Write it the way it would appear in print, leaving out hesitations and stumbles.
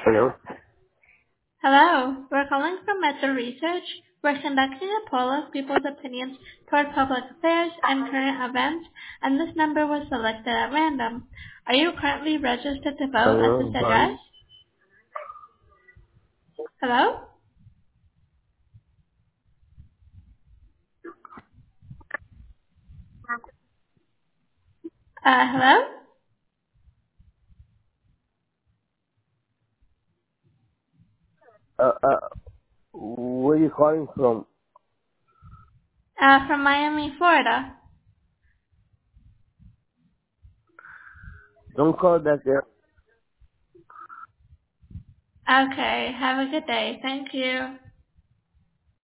Hello? Hello, we're calling from Meta Research. We're conducting a poll of people's opinions toward public affairs and current events, and this number was selected at random. Are you currently registered to vote at this Hello, address? sorry. Hello? Hello? Where are you calling from? From Miami, Florida. Don't call back there. Okay, have a good day. Thank you.